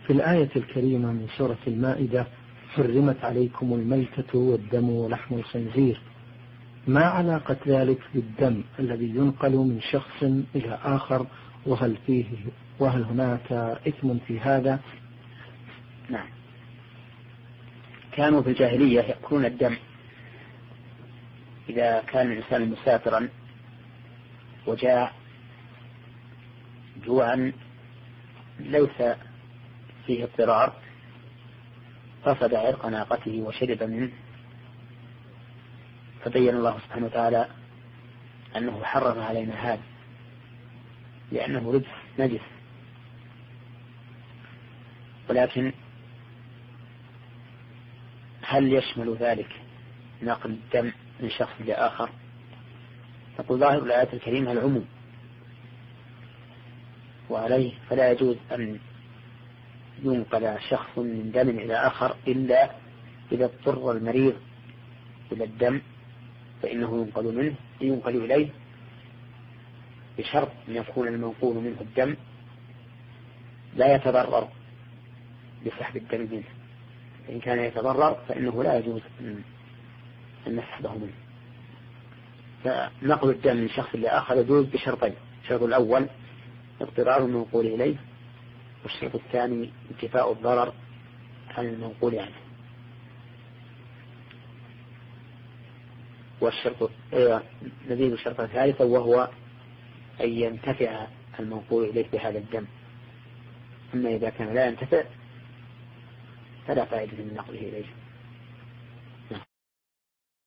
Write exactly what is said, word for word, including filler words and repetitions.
في الآية الكريمة من سورة المائدة: حرمت عليكم الميتة والدم ولحم الخنزير، ما علاقة ذلك بالدم الذي ينقل من شخص إلى آخر؟ وهل فيه وهل هناك إثم في هذا؟ نعم، كانوا في الجاهلية يأكلون الدم إذا كان الإنسان مسافرا وجاء جوعا ليس فيه اضطرار قصد عرق ناقته وشرب منه، فبين الله سبحانه وتعالى أنه حرم علينا هذا لأنه رجس نجس. ولكن هل يشمل ذلك نقل الدم من شخص لآخر؟ نقول ظاهر الآية الكريمة العموم، وعليه فلا يجوز أن ينقل شخص من دم إلى آخر إلا إذا اضطر المريض إلى الدم فإنه ينقل منه ينقل إليه، بشرط أن يكون المنقول منه الدم لا يتضرر بسحب الدم منه. إن كان يتضرر فإنه لا يجوز أن نسحبه منه. فنقل الدم من شخص لآخر يجوز بشرطين: الشرط الأول اضطرار المنقول إليه، والشرط الثاني انتفاء الضرر عن المنقول عنه. والشرط نزيد الشرط الثالث وهو أن ينتفع المنقول إليه بهذا الدم. أما إذا كان لا ينتفع فلا فائدة من نقله إليه.